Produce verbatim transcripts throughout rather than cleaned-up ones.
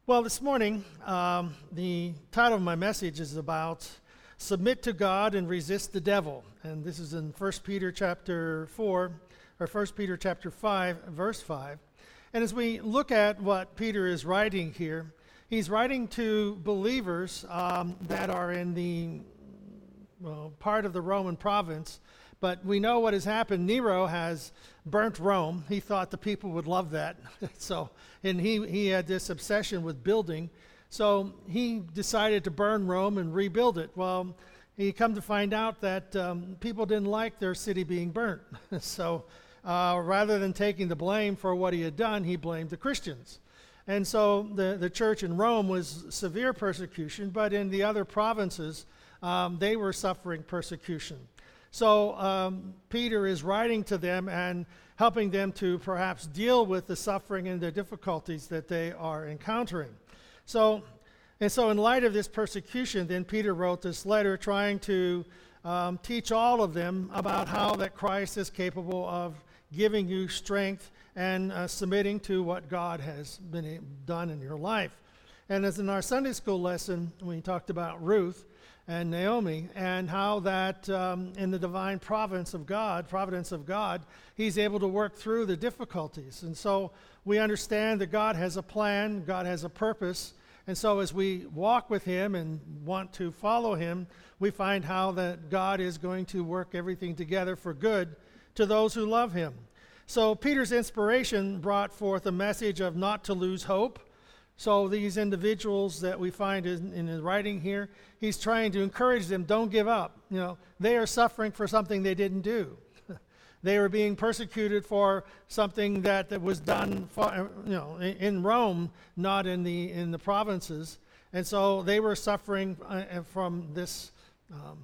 Well, this morning, um, the title of my message is about submit to God and resist the devil. And this is in First Peter chapter four, or First Peter chapter five, verse five. And as we look at what Peter is writing here, he's writing to believers um, that are in the well, part of the Roman province. But we know what has happened. Nero has burnt Rome. He thought the people would love that. so, and he, he had this obsession with building. So he decided to burn Rome and rebuild it. Well, he come to find out that um, people didn't like their city being burnt. so uh, rather than taking the blame for what he had done, he blamed the Christians. And so the, the church in Rome was severe persecution, but in the other provinces, um, they were suffering persecution. So um, Peter is writing to them and helping them to perhaps deal with the suffering and the difficulties that they are encountering. So, and so in light of this persecution, then Peter wrote this letter trying to um, teach all of them about how that Christ is capable of giving you strength and uh, submitting to what God has been done in your life. And as in our Sunday school lesson, we talked about Ruth and Naomi, and how that um, in the divine providence of God, providence of God, he's able to work through the difficulties. And so we understand that God has a plan, God has a purpose, and so as we walk with him and want to follow him, we find how that God is going to work everything together for good to those who love him. So Peter's inspiration brought forth a message of not to lose hope. So these individuals that we find in, in his writing here, he's trying to encourage them, don't give up. You know, they are suffering for something they didn't do. They were being persecuted for something that, that was done for, you know, in, in Rome, not in the in the provinces. And so they were suffering uh, from this um,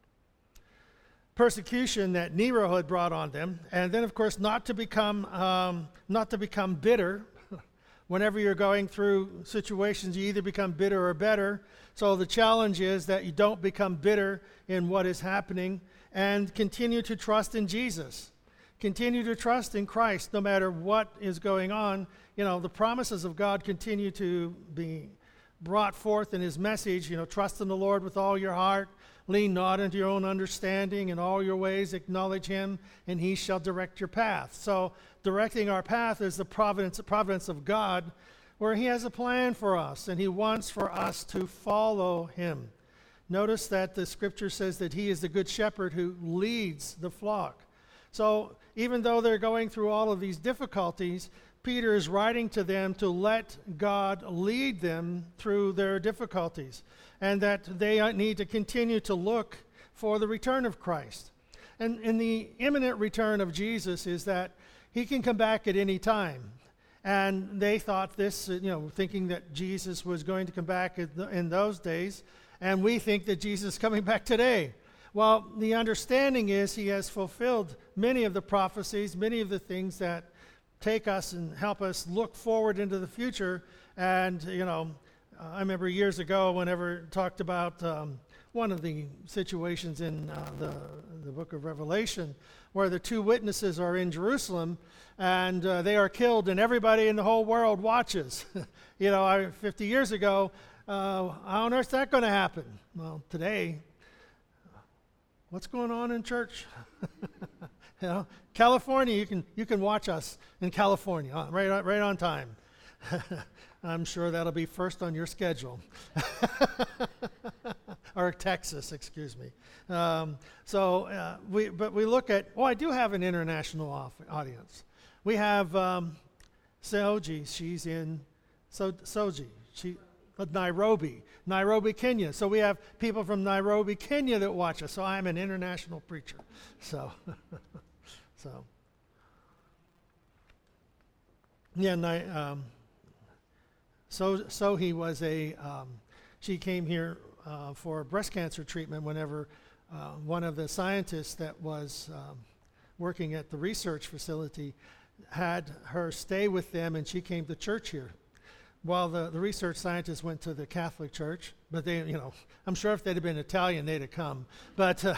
persecution that Nero had brought on them. And then, of course, not to become um, not to become bitter. Whenever you're going through situations, you either become bitter or better. So the challenge is that you don't become bitter in what is happening and continue to trust in Jesus. Continue to trust in Christ no matter what is going on. You know, the promises of God continue to be brought forth in his message. You know, trust in the Lord with all your heart. Lean not into your own understanding. In all your ways acknowledge him, and he shall direct your path. So directing our path is the providence, providence of God, where he has a plan for us, and he wants for us to follow him. Notice that the scripture says that he is the good shepherd who leads the flock. So even though they're going through all of these difficulties, Peter is writing to them to let God lead them through their difficulties, and that they need to continue to look for the return of Christ. And in the imminent return of Jesus is that he can come back at any time. And they thought this, you know, thinking that Jesus was going to come back in those days, and we think that Jesus is coming back today. Well, the understanding is he has fulfilled many of the prophecies, many of the things that take us and help us look forward into the future. And, you know, uh, I remember years ago whenever it talked about um, one of the situations in uh, the, the book of Revelation where the two witnesses are in Jerusalem and uh, they are killed and everybody in the whole world watches. you know, I, fifty years ago, uh, how on earth is that going to happen? Well, today, what's going on in church? You know, California, you can you can watch us in California, uh, right on, right on time. I'm sure that'll be first on your schedule. Or Texas, excuse me. Um, so uh, we, but we look at. Oh, I do have an international off, audience. We have um, Soji. She's in so Soji. She uh, Nairobi, Nairobi, Kenya. So we have people from Nairobi, Kenya that watch us. So I'm an international preacher. So. So, yeah, and I, um, so so he was a. Um, she came here uh, for breast cancer treatment. Whenever uh, one of the scientists that was um, working at the research facility had her stay with them, and she came to church here. While the, the research scientists went to the Catholic Church, but they, you know, I'm sure if they'd have been Italian, they'd have come. But, uh,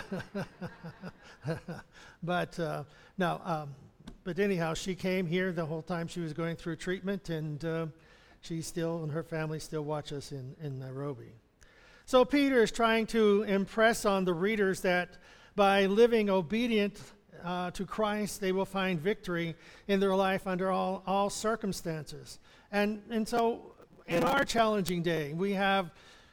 but uh, no, um, but anyhow, she came here the whole time she was going through treatment, and uh, She still and her family still watch us in, in Nairobi. So Peter is trying to impress on the readers that by living obedient uh, to Christ, they will find victory in their life under all, all circumstances. And, and so in our challenging day, we have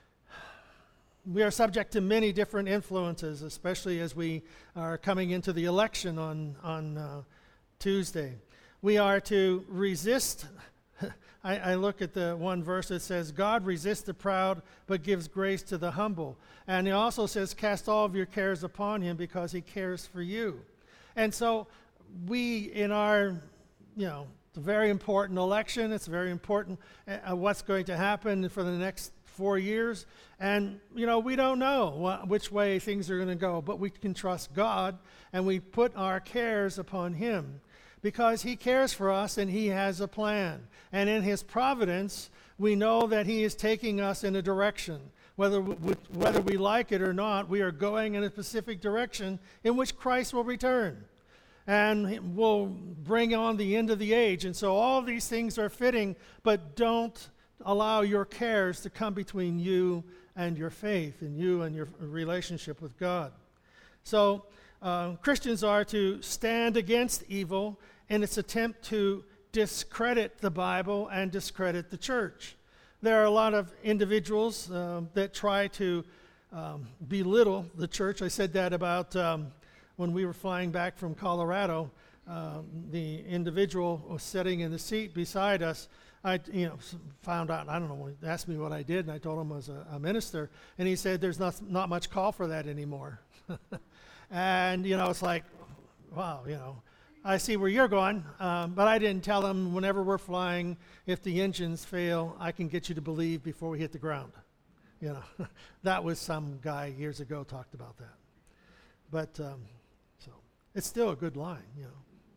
we are subject to many different influences, especially as we are coming into the election on, on uh, Tuesday. We are to resist. I, I look at the one verse that says, God resists the proud, but gives grace to the humble. And it also says, cast all of your cares upon him because he cares for you. And so we, in our, you know, it's a very important election. It's very important uh, what's going to happen for the next four years. And, you know, we don't know wh- which way things are going to go, but we can trust God, and we put our cares upon him because he cares for us and he has a plan. And in his providence, we know that he is taking us in a direction. Whether we, whether we like it or not, we are going in a specific direction in which Christ will return and will bring on the end of the age. And so all these things are fitting, but don't allow your cares to come between you and your faith and you and your relationship with God. So uh, Christians are to stand against evil in its attempt to discredit the Bible and discredit the church. There are a lot of individuals uh, that try to um, belittle the church. I said that about um, when we were flying back from Colorado. Uh, the individual was sitting in the seat beside us. I, you know, found out, I don't know, he asked me what I did, and I told him I was a, a minister, and he said there's not, not much call for that anymore. And, you know, it's like, wow, you know, I see where you're going, um, but I didn't tell him whenever we're flying, if the engines fail, I can get you to believe before we hit the ground. You know, that was some guy years ago talked about that. But, um, so, it's still a good line, you know.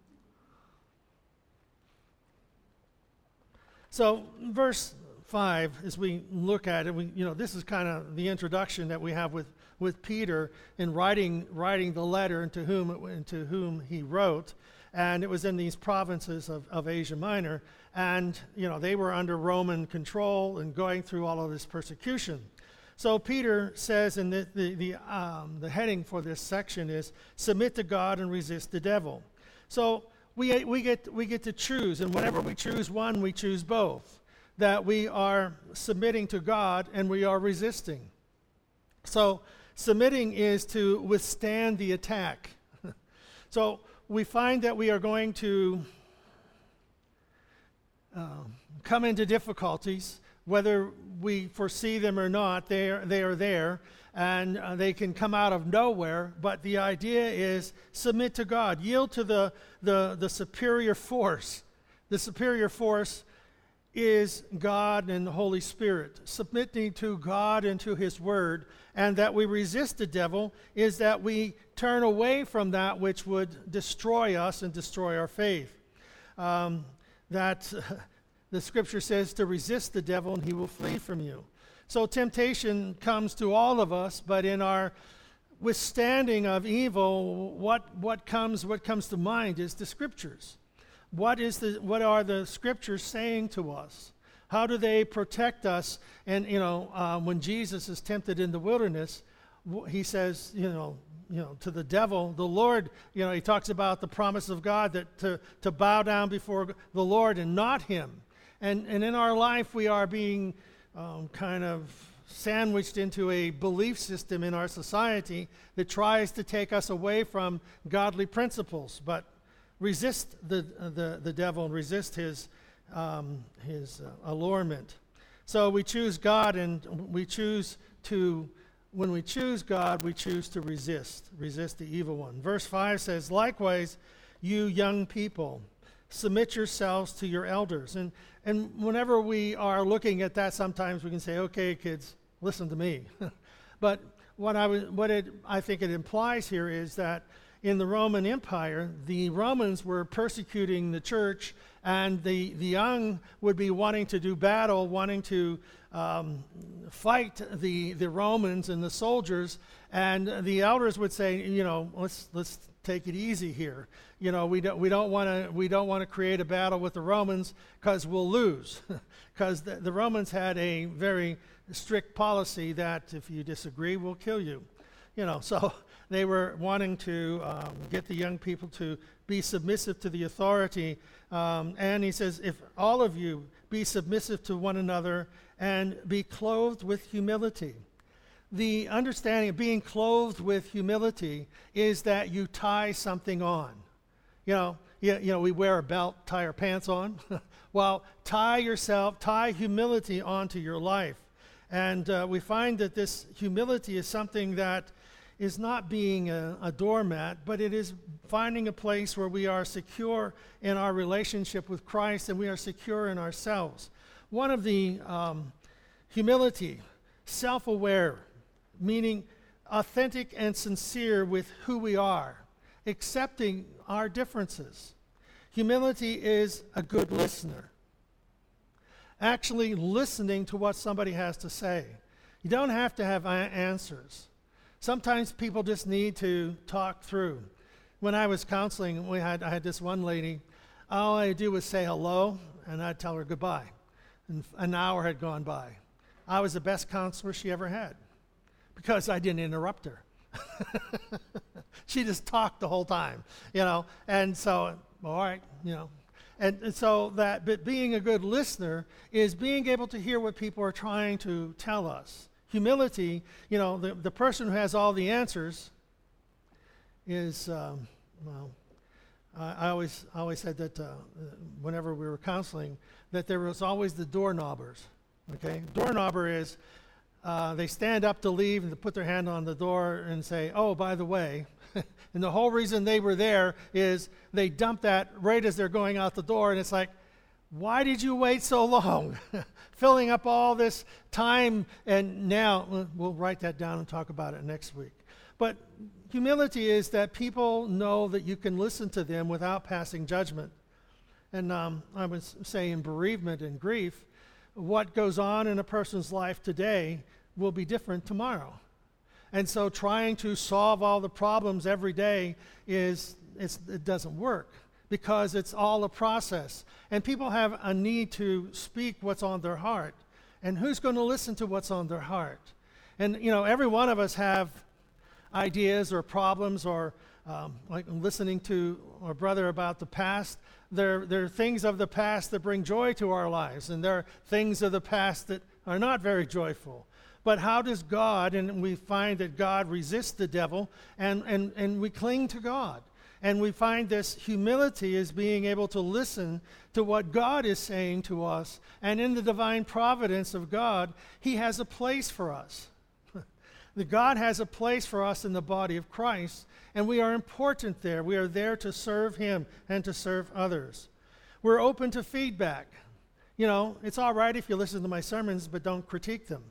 So, verse five, as we look at it, we, you know, this is kind of the introduction that we have with, with Peter in writing writing the letter and to whom it, and to whom he wrote, and it was in these provinces of, of Asia Minor, and you know they were under Roman control and going through all of this persecution. So Peter says, in the the the, um, the heading for this section is submit to God and resist the devil. So we we get we get to choose, and whenever we choose one, we choose both. That we are submitting to God and we are resisting. So submitting is to withstand the attack. So we find that we are going to uh, come into difficulties, whether we foresee them or not. They are, they are there, and uh, they can come out of nowhere. But the idea is submit to God, yield to the the, the superior force. The superior force is God and the Holy Spirit. Submitting to God and to his word, and that we resist the devil is that we turn away from that which would destroy us and destroy our faith. Um, that uh, the scripture says to resist the devil and he will flee from you. So temptation comes to all of us, but in our withstanding of evil, what, what comes what comes to mind is the scriptures. What is the? What are the scriptures saying to us? How do they protect us? And you know, uh, when Jesus is tempted in the wilderness, w- he says, you know, you know, to the devil, the Lord. You know, he talks about the promise of God that to to bow down before the Lord and not him. And and in our life, we are being um, kind of sandwiched into a belief system in our society that tries to take us away from godly principles, but resist the, uh, the the devil and resist his um, his uh, allurement. So we choose God, and we choose to, when we choose God, we choose to resist, resist the evil one. Verse five says, likewise, you young people, submit yourselves to your elders. And and whenever we are looking at that, sometimes we can say, okay, kids, listen to me. But what I, w- what it, I think it implies here is that in the Roman Empire, the Romans were persecuting the church, and the, the young would be wanting to do battle, wanting to um, fight the, the Romans and the soldiers, and the elders would say, you know, let's let's take it easy here. You know, we don't we don't want to we don't want to create a battle with the Romans because we'll lose, because the, the Romans had a very strict policy that if you disagree, we'll kill you. You know, so they were wanting to um, get the young people to be submissive to the authority. Um, and he says, if all of you be submissive to one another and be clothed with humility. The understanding of being clothed with humility is that you tie something on. You know, you, you know, we wear a belt, tie our pants on. Well, tie yourself, tie humility onto your life. And uh, we find that this humility is something that is not being a, a doormat, but it is finding a place where we are secure in our relationship with Christ and we are secure in ourselves. One of the um, humility, self-aware, meaning authentic and sincere with who we are, accepting our differences. Humility is a good listener. Actually listening to what somebody has to say. You don't have to have a- answers. Sometimes people just need to talk through. When I was counseling, we had I had this one lady, all I do was say hello, and I'd tell her goodbye. And an hour had gone by. I was the best counselor she ever had because I didn't interrupt her. She just talked the whole time, you know. And so, all right, you know. And, and so that, but being a good listener is being able to hear what people are trying to tell us. Humility, you know, the, the person who has all the answers is, um, well, I, I always I always said that uh, whenever we were counseling, that there was always the doorknobbers, okay? Doorknobber is, uh, they stand up to leave and they put their hand on the door and say, oh, by the way, and the whole reason they were there is they dump that right as they're going out the door, and it's like, why did you wait so long? Filling up all this time, and now we'll write that down and talk about it next week. But humility is that people know that you can listen to them without passing judgment. And um, I would say in bereavement and grief, what goes on in a person's life today will be different tomorrow. And so trying to solve all the problems every day is, it's, it doesn't work because it's all a process. And people have a need to speak what's on their heart. And who's going to listen to what's on their heart? And, you know, every one of us have ideas or problems or um, like listening to our brother about the past. There, there are things of the past that bring joy to our lives, and there are things of the past that are not very joyful. But how does God, and we find that God resists the devil, and, and, and we cling to God. And we find this humility as being able to listen to what God is saying to us. And in the divine providence of God, He has a place for us. That God has a place for us in the body of Christ, and we are important there. We are there to serve Him and to serve others. We're open to feedback. You know, it's all right if you listen to my sermons, but don't critique them.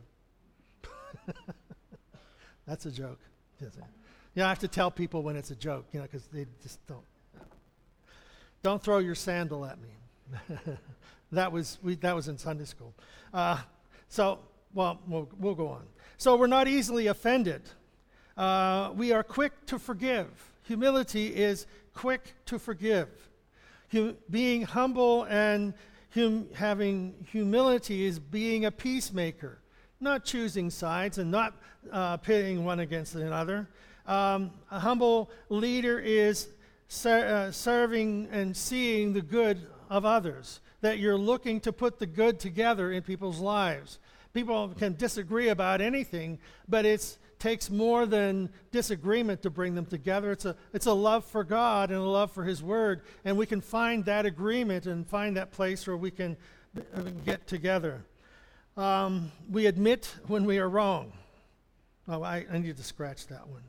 That's a joke. You know, I have to tell people when it's a joke, you know, because they just don't. Don't throw your sandal at me. that was we, that was in Sunday school. Uh, so, well, well, we'll go on. So we're not easily offended. Uh, we are quick to forgive. Humility is quick to forgive. Hum- being humble and hum- having humility is being a peacemaker. Not choosing sides and not uh, pitting one against another. Um, a humble leader is ser- uh, serving and seeing the good of others, that you're looking to put the good together in people's lives. People can disagree about anything, but it takes more than disagreement to bring them together. It's a, it's a love for God and a love for His Word, and we can find that agreement and find that place where we can uh, get together. Um, we admit when we are wrong. Oh, I, I need to scratch that one.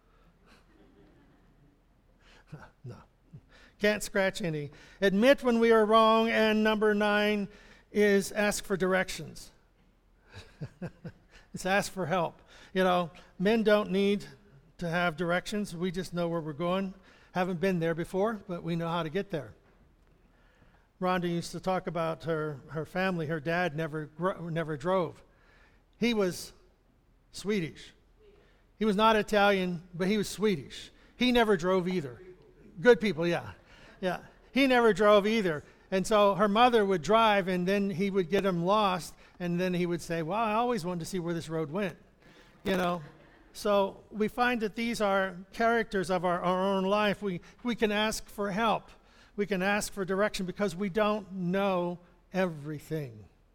No. Can't scratch any. Admit when we are wrong, and number nine is ask for directions. It's ask for help. You know, men don't need to have directions. We just know where we're going. Haven't been there before, but we know how to get there. Rhonda used to talk about her, her family. Her dad never gro- never drove. He was Swedish. He was not Italian, but he was Swedish. He never drove either. Good people, yeah. Yeah. He never drove either. And so her mother would drive, and then he would get him lost, and then he would say, well, I always wanted to see where this road went, you know. So we find that these are characters of our, our own life. We, we can ask for help. We can ask for direction because we don't know everything.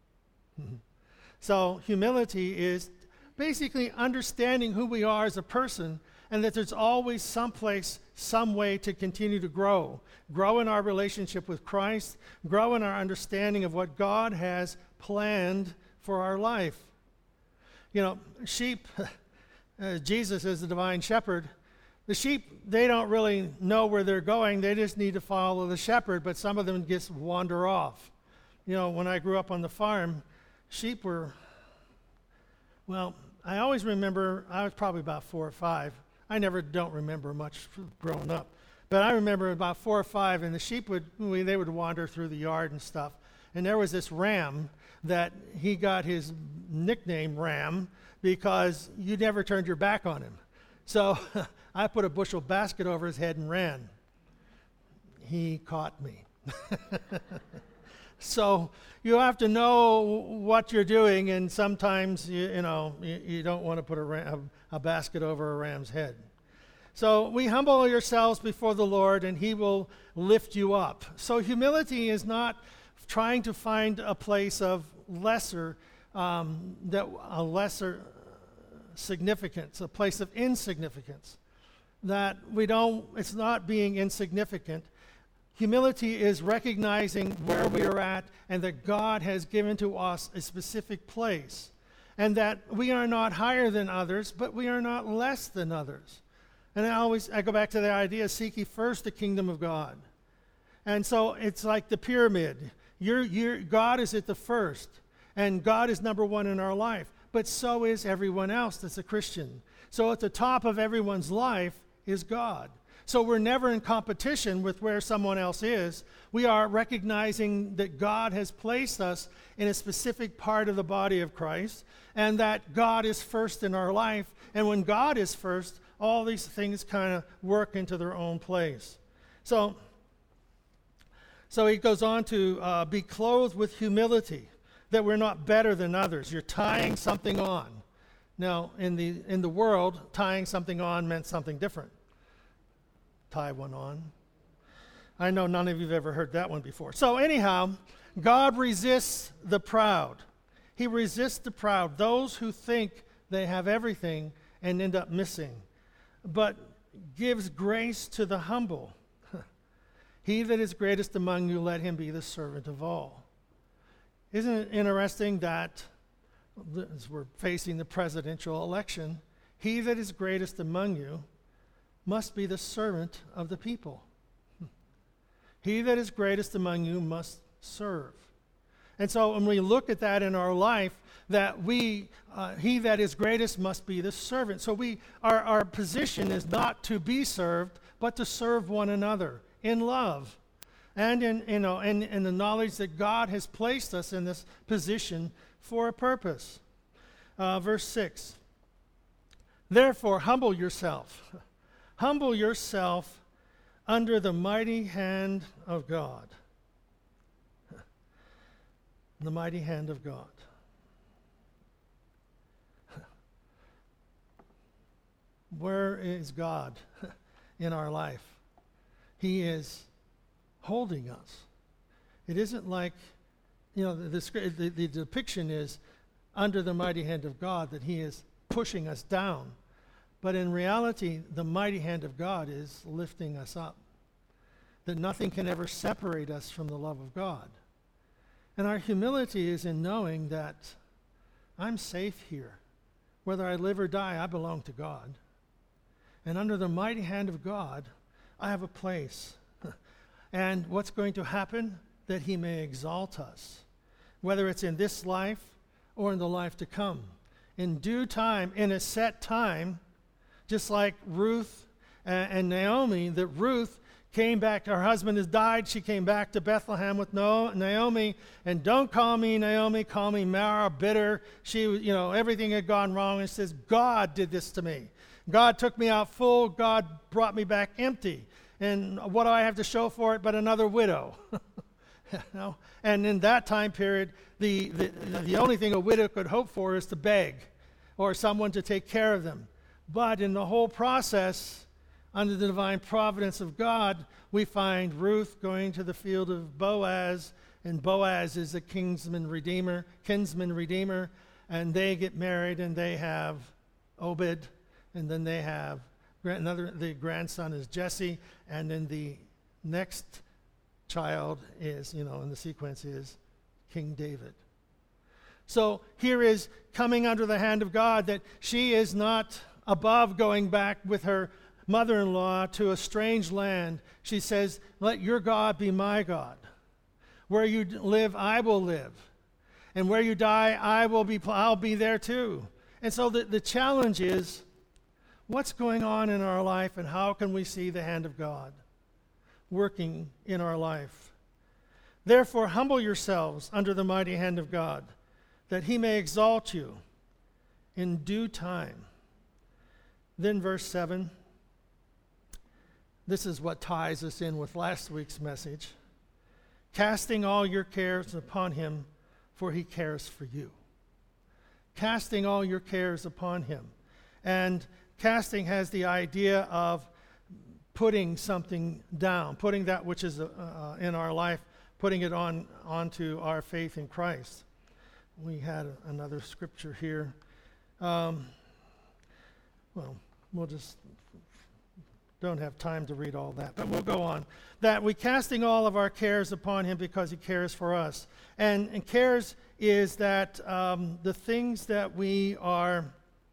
So humility is basically understanding who we are as a person, and that there's always some place, some way to continue to grow. Grow in our relationship with Christ, grow in our understanding of what God has planned for our life. You know, sheep, uh, Jesus is the divine shepherd. The sheep, they don't really know where they're going. They just need to follow the shepherd, but some of them just wander off. You know, when I grew up on the farm, sheep were, well, I always remember, I was probably about four or five. I never don't remember much growing up. But I remember about four or five, and the sheep would, we, they would wander through the yard and stuff. And there was this ram that he got his nickname Ram because you never turned your back on him. So I put a bushel basket over his head and ran. He caught me. So you have to know what you're doing, and sometimes you, you know you, you don't want to put a, ram, a, a basket over a ram's head. So we humble yourselves before the Lord, and He will lift you up. So humility is not trying to find a place of lesser um, that a lesser significance, a place of insignificance. That we don't. It's not being insignificant. Humility is recognizing where we are at and that God has given to us a specific place, and that we are not higher than others, but we are not less than others. And I always I go back to the idea, seek ye first the kingdom of God. And so it's like the pyramid. You're, you're, God is at the first, and God is number one in our life, but so is everyone else that's a Christian. So at the top of everyone's life is God. So we're never in competition with where someone else is. We are recognizing that God has placed us in a specific part of the body of Christ, and that God is first in our life. And when God is first, all these things kind of work into their own place. So, so he goes on to uh, be clothed with humility, that we're not better than others. You're tying something on. Now, in the in the world, tying something on meant something different. Tie one on. I know none of you have ever heard that one before. So anyhow, God resists the proud. He resists the proud, those who think they have everything and end up missing, but gives grace to the humble. He that is greatest among you, let him be the servant of all. Isn't it interesting that as we're facing the presidential election, he that is greatest among you must be the servant of the people. He that is greatest among you must serve. And so when we look at that in our life, that we, uh, he that is greatest must be the servant. So we, our, our position is not to be served, but to serve one another in love and in, you know, in, in the knowledge that God has placed us in this position for a purpose. Uh, verse six, therefore humble yourself. Humble yourself under the mighty hand of God. The mighty hand of God. Where is God in our life? He is holding us. It isn't like, you know, the, the, the depiction is under the mighty hand of God, that He is pushing us down. But in reality, the mighty hand of God is lifting us up. That nothing can ever separate us from the love of God. And our humility is in knowing that I'm safe here. Whether I live or die, I belong to God. And under the mighty hand of God, I have a place. And what's going to happen? That He may exalt us, whether it's in this life or in the life to come. In due time, in a set time, just like Ruth and, and Naomi, that Ruth came back. Her husband has died. She came back to Bethlehem with no, Naomi, and don't call me Naomi, call me Mara, bitter. She, you know, everything had gone wrong. And she says, God did this to me. God took me out full. God brought me back empty. And what do I have to show for it but another widow? You know? And in that time period, the, the, the only thing a widow could hope for is to beg or someone to take care of them. But in the whole process, under the divine providence of God, we find Ruth going to the field of Boaz, and Boaz is a kinsman redeemer, kinsman redeemer, and they get married, and they have Obed, and then they have another. The grandson is Jesse, and then the next child is, you know, in the sequence is King David. So here is coming under the hand of God, that she is not above going back with her mother-in-law to a strange land. She says, let your God be my God. Where you live, I will live. And where you die, I will be, I'll be there too. And so the, the challenge is, what's going on in our life, and how can we see the hand of God working in our life? Therefore, humble yourselves under the mighty hand of God, that he may exalt you in due time. Then verse seven. This is what ties us in with last week's message. Casting all your cares upon him, for he cares for you. Casting all your cares upon him. And casting has the idea of putting something down, putting that which is uh, uh, in our life, putting it on onto our faith in Christ. We had a, another scripture here. Um, well, we'll just... don't have time to read all that, but we'll go on. That we casting all of our cares upon him because he cares for us. And, and cares is that um, the things that we are,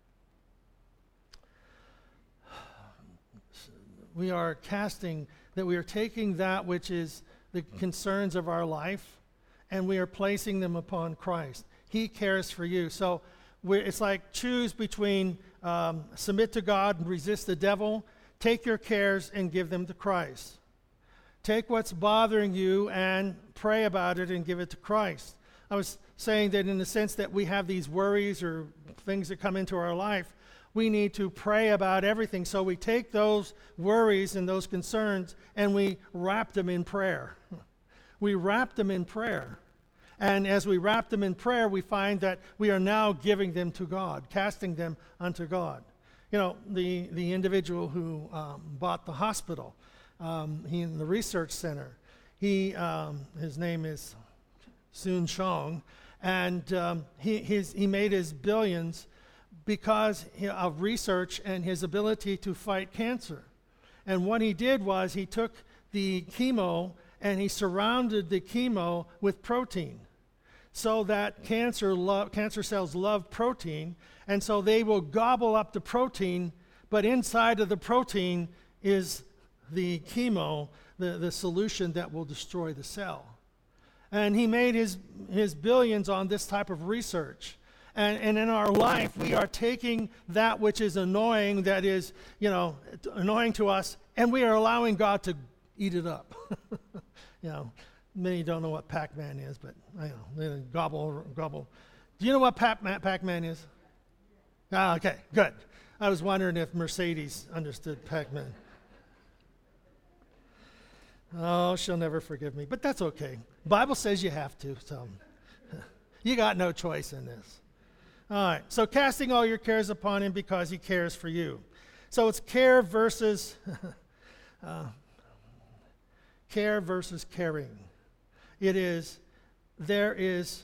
we are casting, that we are taking that which is the concerns of our life, and we are placing them upon Christ. He cares for you. So we're, it's like choose between um, submit to God and resist the devil. Take your cares and give them to Christ. Take what's bothering you and pray about it and give it to Christ. I was saying that in the sense that we have these worries or things that come into our life, we need to pray about everything. So we take those worries and those concerns and we wrap them in prayer. We wrap them in prayer. And as we wrap them in prayer, we find that we are now giving them to God, casting them unto God. You know, the, the individual who um, bought the hospital, um, he in the research center, he um, his name is Soon Shong, and um, he his, he made his billions because he, of research and his ability to fight cancer. And what he did was he took the chemo and he surrounded the chemo with protein, so that cancer lo- cancer cells love protein, and so they will gobble up the protein, but inside of the protein is the chemo, the, the solution that will destroy the cell. And he made his, his billions on this type of research. And, and in our life, we are taking that which is annoying, that is, you know, annoying to us, and we are allowing God to eat it up. You know, many don't know what Pac-Man is, but I know, they gobble, gobble. Do you know what Pac-Man, Pac-Man is? Ah, okay, good. I was wondering if Mercedes understood Pac-Man. Oh, she'll never forgive me, but that's okay. Bible says you have to, so you got no choice in this. All right, so casting all your cares upon him because he cares for you. So it's care versus uh, care versus caring. It is, there is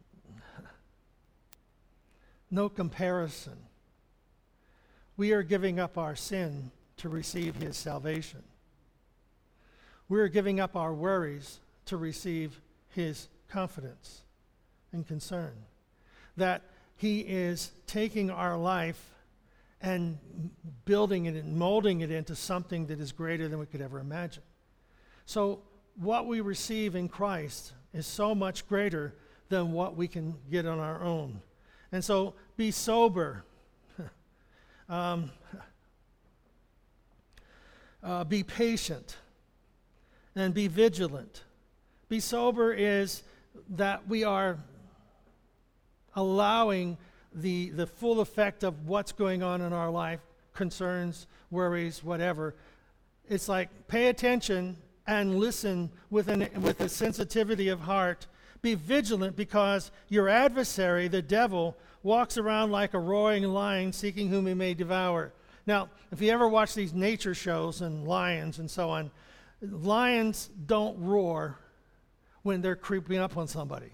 no comparison. We are giving up our sin to receive his salvation. We are giving up our worries to receive his confidence and concern. That he is taking our life and building it and molding it into something that is greater than we could ever imagine. So what we receive in Christ is so much greater than what we can get on our own. And so be sober. um, uh, be patient, and be vigilant. Be sober is that we are allowing the, the full effect of what's going on in our life, concerns, worries, whatever. It's like pay attention and listen with, an, with a sensitivity of heart. Be vigilant because your adversary, the devil, walks around like a roaring lion seeking whom he may devour. Now, if you ever watch these nature shows and lions and so on, lions don't roar when they're creeping up on somebody.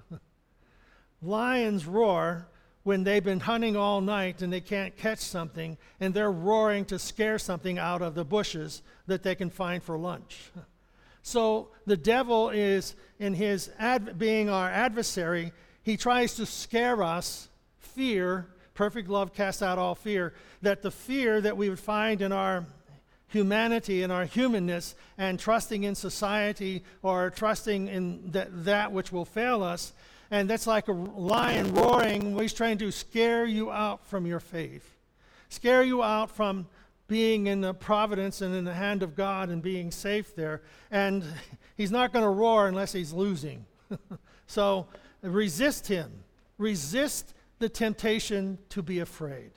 Lions roar when they've been hunting all night and they can't catch something, and they're roaring to scare something out of the bushes that they can find for lunch. So the devil is, in his ad- being our adversary, he tries to scare us, fear, perfect love casts out all fear, that the fear that we would find in our humanity and our humanness and trusting in society or trusting in that, that which will fail us. And that's like a lion roaring. He's trying to scare you out from your faith, scare you out from being in the providence and in the hand of God and being safe there. And he's not going to roar unless he's losing. So resist him. Resist the temptation to be afraid.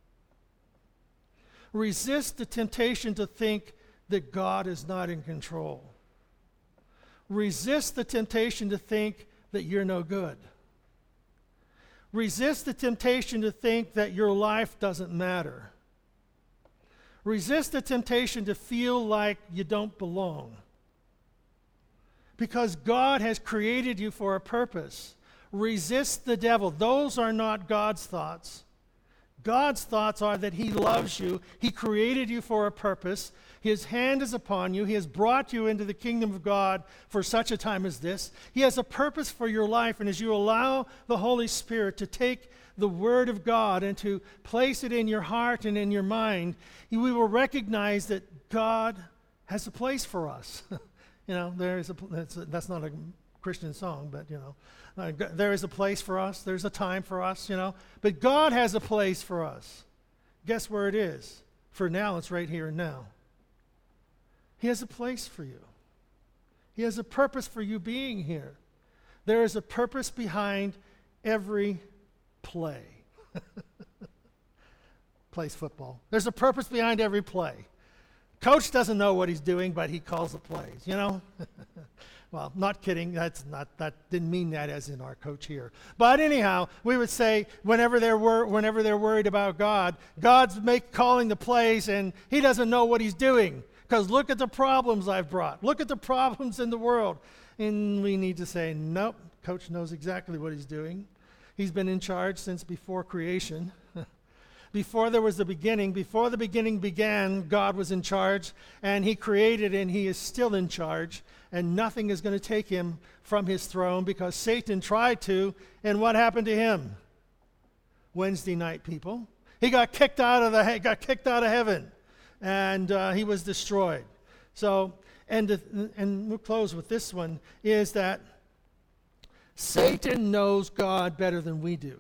Resist the temptation to think that God is not in control. Resist the temptation to think that you're no good. Resist the temptation to think that your life doesn't matter. Resist the temptation to feel like you don't belong. Because God has created you for a purpose. Resist the devil. Those are not God's thoughts. God's thoughts are that he loves you. He created you for a purpose. His hand is upon you. He has brought you into the kingdom of God for such a time as this. He has a purpose for your life, and as you allow the Holy Spirit to take the Word of God and to place it in your heart and in your mind, we will recognize that God has a place for us. You know, there is a, that's, a, that's not a Christian song, but, you know, uh, there is a place for us. There's a time for us, you know. But God has a place for us. Guess where it is? For now, it's right here and now. He has a place for you. He has a purpose for you being here. There is a purpose behind every play. Plays football. There's a purpose behind every play. Coach doesn't know what he's doing, but he calls the plays, you know? Well, not kidding. That's not, that didn't mean that as in our coach here. But anyhow, we would say whenever they're wor- whenever they're worried about God, God's make calling the plays and he doesn't know what he's doing. Because look at the problems I've brought. Look at the problems in the world. And we need to say, nope, coach knows exactly what he's doing. He's been in charge since before creation. Before there was the beginning, before the beginning began, God was in charge, and he created and he is still in charge, and nothing is going to take him from his throne because Satan tried to, and what happened to him? Wednesday night, people. He got kicked out of the got kicked out of heaven, and uh, he was destroyed. So, and the, and we'll close with this one, is that Satan knows God better than we do.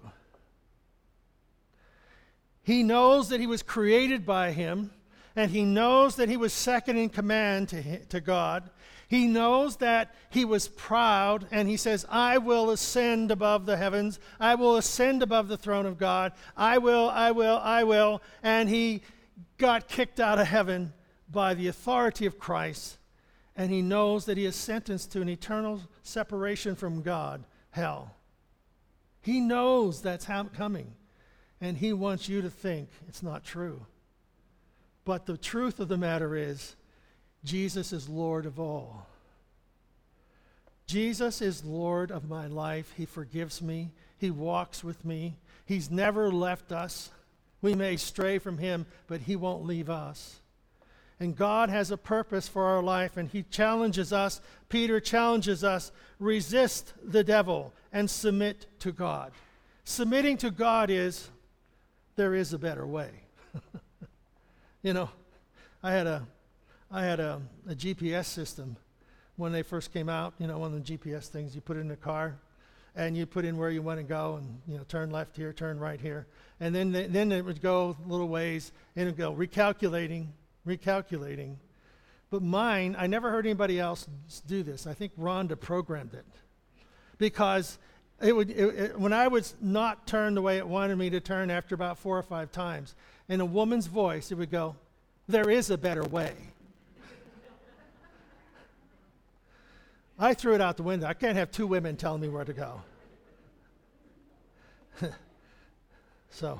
He knows that he was created by him, and he knows that he was second in command to, to God. He knows that he was proud, and he says, I will ascend above the heavens. I will ascend above the throne of God. I will, I will, I will. And he got kicked out of heaven by the authority of Christ, and he knows that he is sentenced to an eternal separation from God, hell. He knows that's how coming. And he wants you to think it's not true. But the truth of the matter is, Jesus is Lord of all. Jesus is Lord of my life. He forgives me. He walks with me. He's never left us. We may stray from him, but he won't leave us. And God has a purpose for our life, and he challenges us. Peter challenges us, resist the devil and submit to God. Submitting to God is, there is a better way. You know, I had a I had a, a G P S system when they first came out. You know, one of the G P S things you put in the car, and you put in where you want to go, and you know, turn left here, turn right here, and then they, then it would go little ways, and it would go recalculating, recalculating. But mine, I never heard anybody else do this. I think Rhonda programmed it. Because it would, it, it, when I was not turned the way it wanted me to turn after about four or five times, in a woman's voice, it would go, "There is a better way." I threw it out the window. I can't have two women telling me where to go. So,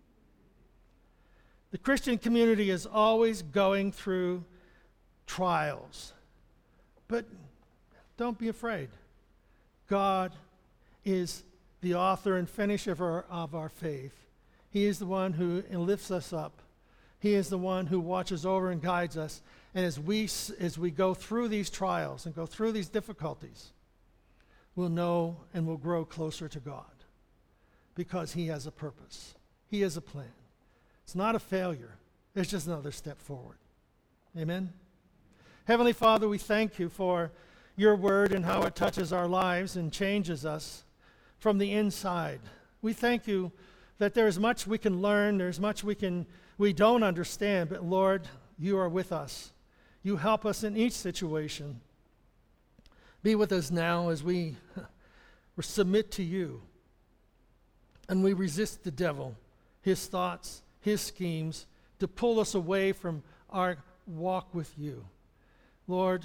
the Christian community is always going through trials. But don't be afraid. God is the author and finisher of our, of our faith. He is the one who lifts us up. He is the one who watches over and guides us. And as we, as we go through these trials and go through these difficulties, we'll know and we'll grow closer to God because He has a purpose. He has a plan. It's not a failure. It's just another step forward. Amen? Heavenly Father, we thank you for your word and how it touches our lives and changes us from the inside. We thank you that there's much we can learn, there's much we can we don't understand, but Lord, you are with us. You help us in each situation. Be with us now as we submit to you and we resist the devil, his thoughts, his schemes, to pull us away from our walk with you. Lord,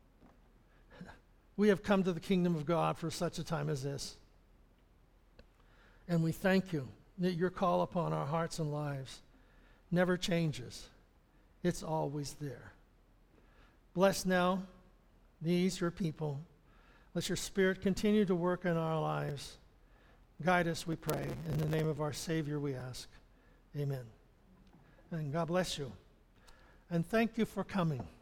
we have come to the kingdom of God for such a time as this. And we thank you that your call upon our hearts and lives never changes. It's always there. Bless now these, your people. Let your Spirit continue to work in our lives. Guide us, we pray. In the name of our Savior we ask. Amen. And God bless you. And thank you for coming.